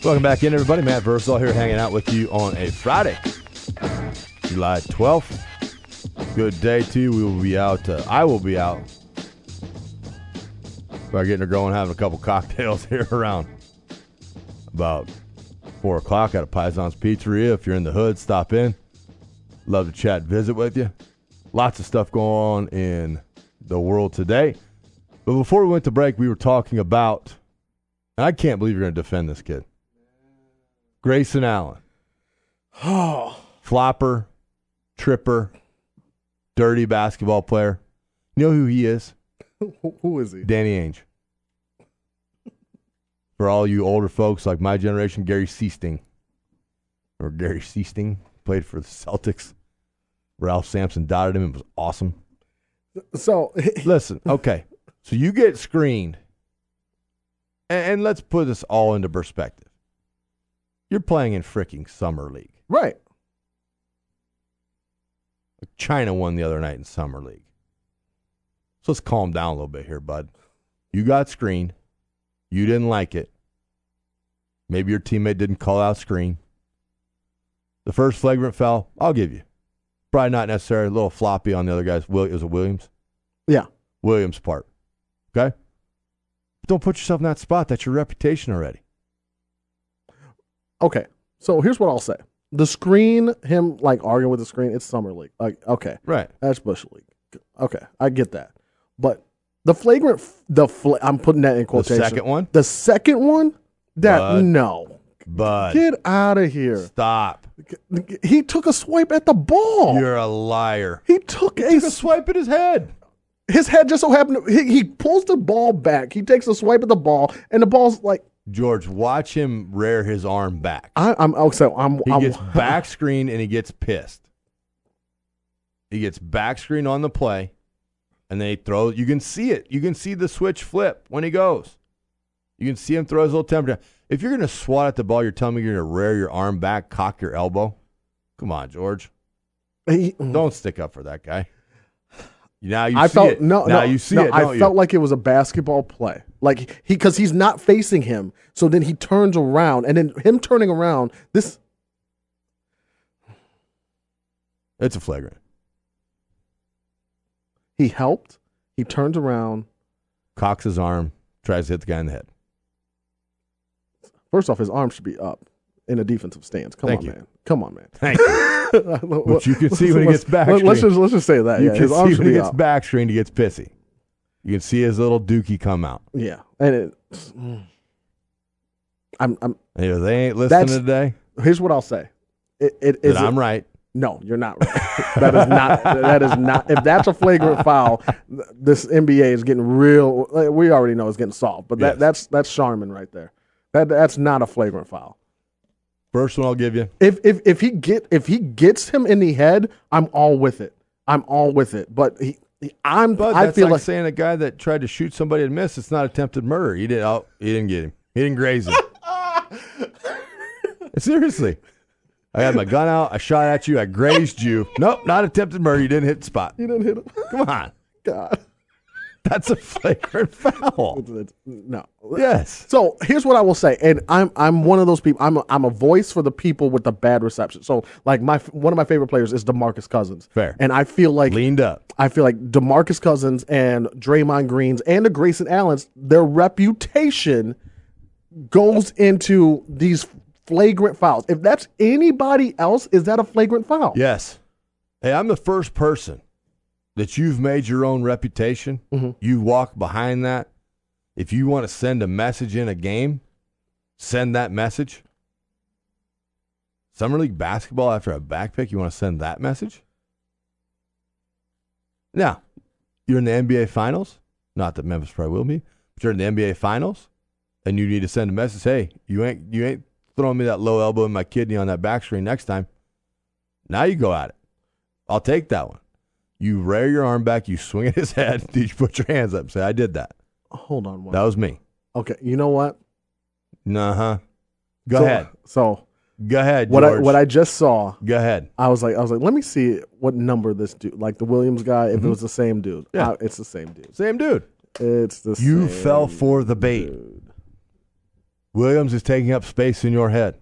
Welcome back in, everybody. Matt Versal here hanging out with you on a Friday, July 12th. Good day to you. We will be out. I will be out. By getting her going, having a couple cocktails here around about 4 o'clock at a Paison's Pizzeria. If you're in the hood, stop in. Love to chat, visit with you. Lots of stuff going on in the world today. But before we went to break, we were talking about, and I can't believe you're going to defend this kid, Grayson Allen. Oh. Flopper, tripper, dirty basketball player. You know who he is? Who is he? Danny Ainge. For all you older folks like my generation, Gary Seasting. Or Gary Seasting played for the Celtics. Ralph Sampson dotted him. It was awesome. So listen, okay. So you get screened. And let's put this all into perspective. You're playing in freaking Summer League. Right. China won the other night in Summer League. So let's calm down a little bit here, bud. You got screened. You didn't like it. Maybe your teammate didn't call out screen. The first flagrant foul, I'll give you. Probably not necessarily a little floppy on the other guy's. It was a Williams? Yeah. Williams' part. Okay? Don't put yourself in that spot. That's your reputation already. Okay. So here's what I'll say. The screen, him like arguing with the screen, it's Summer League. Like, okay. Right. That's Bush League. Okay. I get that. But the flagrant, I'm putting that in quotation. The second one? The second one? No. Bud. Get out of here. Stop. He took a swipe at the ball. You're a liar. He took a swipe at his head. His head just so happened to, he pulls the ball back. He takes a swipe at the ball, and the ball's like. George, watch him rear his arm back. He gets back screen and he gets pissed. He gets back screen on the play, and then he throws. You can see it. You can see the switch flip when he goes. You can see him throw his little temper down. If you're going to swat at the ball, you're telling me you're going to rear your arm back, cock your elbow? Come on, George. Don't stick up for that guy. Now you see it. You see it. I felt like it was a basketball play. Like because he's not facing him, so then he turns around, and then him turning around, it's a flagrant. He helped. He turns around, cocks his arm, tries to hit the guy in the head. First off, his arm should be up in a defensive stance. Come on, man. Thank you. But you can see when he gets back screen. Let's just say that. You can see when he gets back screen, he gets pissy. You can see his little dookie come out. Yeah, and they ain't listening today. Here's what I'll say. I'm right. No, you're not right. That is not. If that's a flagrant foul, this NBA is getting real. We already know it's getting solved. But that's Sharman right there. That's not a flagrant foul. First one I'll give you. If he gets him in the head, I'm all with it. But I feel like saying a guy that tried to shoot somebody and missed. It's not attempted murder. He didn't get him. He didn't graze him. Seriously, I had my gun out. I shot at you. I grazed you. Nope, not attempted murder. You didn't hit the spot. You didn't hit him. Come on, God. That's a flagrant foul. No. Yes. So here's what I will say, and I'm one of those people. I'm a voice for the people with the bad reception. So like one of my favorite players is DeMarcus Cousins. Fair. And I feel like leaned up. I feel like DeMarcus Cousins and Draymond Greens and the Grayson Allens, their reputation goes into these flagrant fouls. If that's anybody else, is that a flagrant foul? Yes. Hey, I'm the first person that you've made your own reputation. Mm-hmm. You walk behind that. If you want to send a message in a game, send that message. Summer League basketball after a back pick, you want to send that message? Now, you're in the NBA Finals. Not that Memphis probably will be, but you're in the NBA Finals, and you need to send a message. Hey, you ain't throwing me that low elbow in my kidney on that back screen next time. Now you go at it. I'll take that one. You rear your arm back, you swing at his head, you put your hands up and say, I did that. Hold on one. That was me. Okay, you know what? Go ahead. So go ahead, George. What I just saw. Go ahead. I was like, let me see what number this dude, like the Williams guy, if it was the same dude. Yeah. It's the same dude. Same dude. It's the same You fell for the bait. Dude. Williams is taking up space in your head.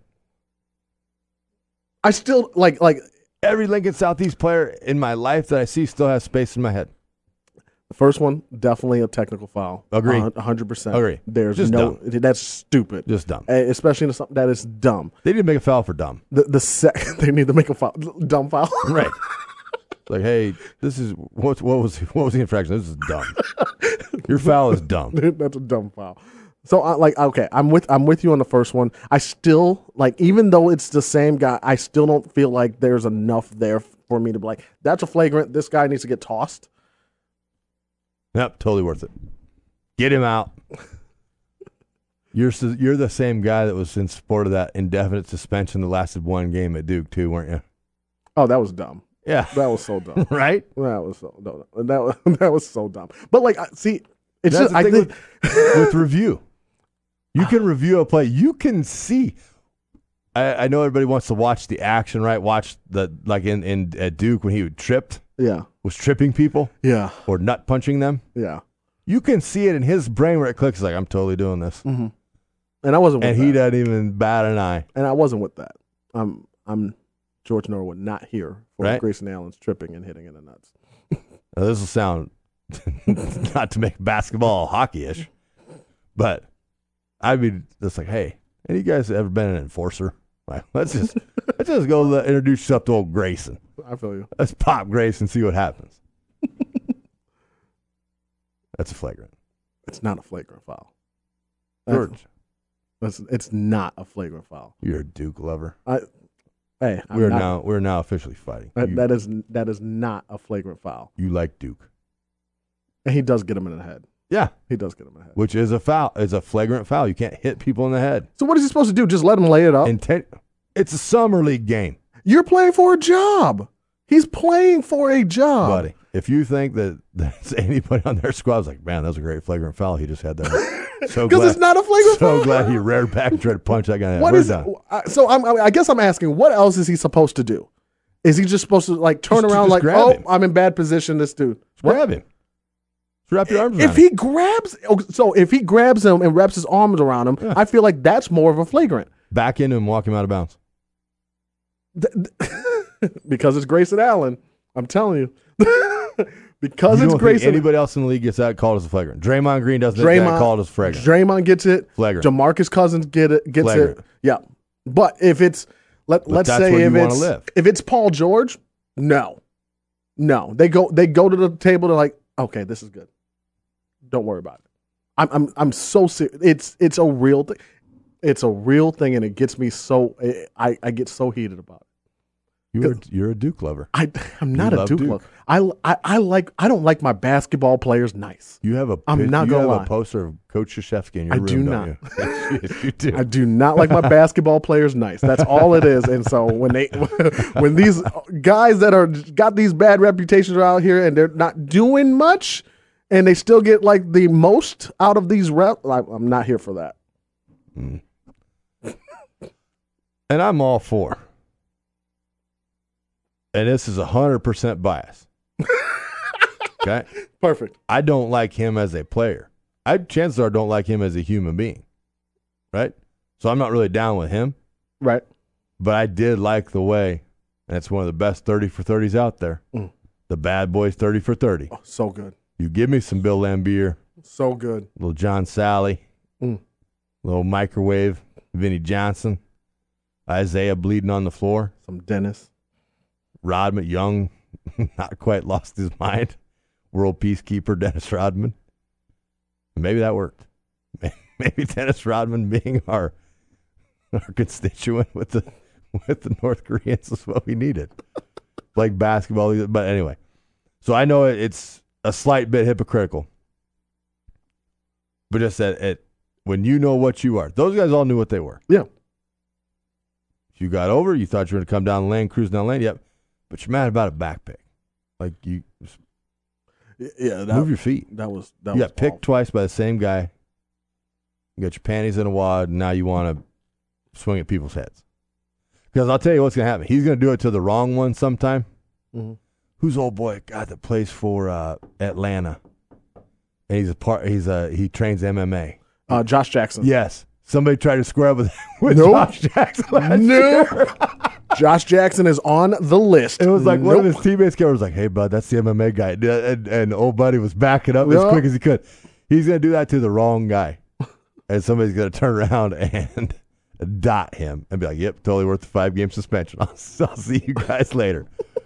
I still like Every Lincoln Southeast player in my life that I see still has space in my head. the first one, definitely a technical foul. Agree. 100%. Agree. There's Just no, that's stupid. Just dumb. Especially into something that is dumb. They didn't make a foul for dumb. The second they need to make a foul, dumb foul. Right. Like, hey, this is what was the infraction? This is dumb. Your foul is dumb. That's a dumb foul. So okay, I'm with you on the first one. I still even though it's the same guy, I still don't feel like there's enough there for me to be like, that's a flagrant. This guy needs to get tossed. Yep, totally worth it. Get him out. You're the same guy that was in support of that indefinite suspension that lasted one game at Duke too, weren't you? Oh, that was dumb. Yeah, that was so dumb. Right? That was so dumb. That was so dumb. But see, it's that's just I think with review. You can review a play. You can see. I know everybody wants to watch the action, right? Watch in at Duke when he tripped. Yeah. Was tripping people. Yeah. Or nut punching them. Yeah. You can see it in his brain where it clicks. He's like, I'm totally doing this. Mm-hmm. And I wasn't. With and that. he doesn't even bat an eye. And I wasn't with that. I'm George Norwood, not here for right? Grayson Allen's tripping and hitting in the nuts. Now, this will sound not to make basketball hockey-ish, but I'd be just like, hey, any guys ever been an enforcer? Like, let's just go introduce yourself to old Grayson. I feel you. Let's pop Grayson and see what happens. That's a flagrant. It's not a flagrant foul. George. It's not a flagrant foul. You're a Duke lover. We're now officially fighting. That is not a flagrant foul. You like Duke. And he does get him in the head. Yeah. He does get him in the head. Which is a foul. It's a flagrant foul. You can't hit people in the head. So what is he supposed to do? Just let him lay it up? It's a summer league game. You're playing for a job. He's playing for a job. Buddy, if you think that there's anybody on their squad, like, man, that was a great flagrant foul he just had there. So because it's not a flagrant foul. So glad he reared back and tried to punch that guy. I guess I'm asking, what else is he supposed to do? Is he just supposed to turn around like, oh, him. I'm in bad position, this dude? Grab him. Wrap your arms around him. If he grabs him and wraps his arms around him, yeah. I feel like that's more of a flagrant. Back into him, walk him out of bounds. Because it's Grayson Allen. I'm telling you. Because it's Grayson. Anybody else in the league gets that called as a flagrant. Draymond Green doesn't get that called as flagrant. Draymond gets it. Flagrant. DeMarcus Cousins gets flagrant. it. Yeah. But if it's let's say if it's Paul George, no. They go to the table, they're like, okay, this is good. Don't worry about it. I'm so serious. It's a real thing. It's a real thing, and it gets me so I get so heated about it. You're a Duke lover. I'm not a Duke lover. I don't like my basketball players nice. You have a poster of Coach Krzyzewski in your room. I do not. Yes, you do. I do not like my basketball players nice. That's all it is. And so when these guys that got these bad reputations are out here and they're not doing much, and they still get the most out of these reps, I'm not here for that. Mm. And I'm all for. And this is 100% bias. Okay? Perfect. I don't like him as a player. Chances are I don't like him as a human being. Right? So I'm not really down with him. Right. But I did like the way, and it's one of the best 30 for 30s out there. Mm. The Bad Boys 30 for 30. Oh, so good. You give me some Bill Laimbeer. So good. Little John Sally. Little microwave. Vinnie Johnson. Isaiah bleeding on the floor. Some Dennis. Rodman, young, not quite lost his mind. World peacekeeper Dennis Rodman. Maybe that worked. Maybe Dennis Rodman being our constituent with the North Koreans is what we needed. Like basketball, but anyway. So I know it's a slight bit hypocritical. But just that when you know what you are. Those guys all knew what they were. Yeah. If you got over, you thought you were going to come down the lane, cruise down the lane, yep. But you're mad about a back pick. Move your feet. That was you got picked twice by the same guy. You got your panties in a wad, and now you want to swing at people's heads. Because I'll tell you what's going to happen. He's going to do it to the wrong one sometime. Mm-hmm. Who's old boy? God, that plays for Atlanta. And he trains MMA. Josh Jackson. Yes. Somebody tried to square up with Nope. Josh Jackson last year. Josh Jackson is on the list. It was like one of Nope. his teammates came over was like, hey, bud, that's the MMA guy. And old buddy was backing up as Yeah. quick as he could. He's going to do that to the wrong guy. And somebody's going to turn around and dot him and be like, yep, totally worth the 5-game suspension. I'll see you guys later.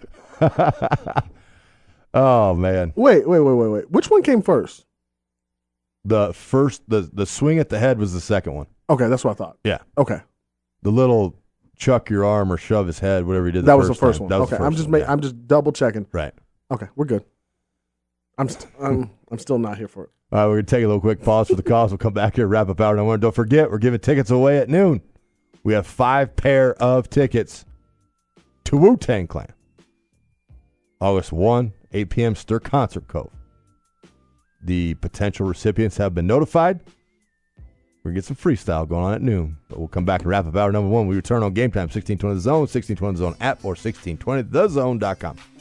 Oh, man. Wait. Which one came first? The swing at the head was the second one. Okay, that's what I thought. Yeah. Okay, The little chuck your arm or shove his head, whatever he did. that was the first time. one. That was Okay, the first one, yeah. I'm just double checking. Right. Okay, we're good. I'm still not here for it. All right, we're going to take a little quick pause for the calls. We'll come back here, wrap up hour number one. Don't forget, we're giving tickets away at noon. We have 5 pair of tickets to Wu-Tang Clan. August 1, 8 p.m., Stir Concert Cove. The potential recipients have been notified. We're going to get some freestyle going on at noon. But we'll come back and wrap up hour number one. We return on Game Time, 1620 The Zone, 1620 The Zone app, or 1620thezone.com.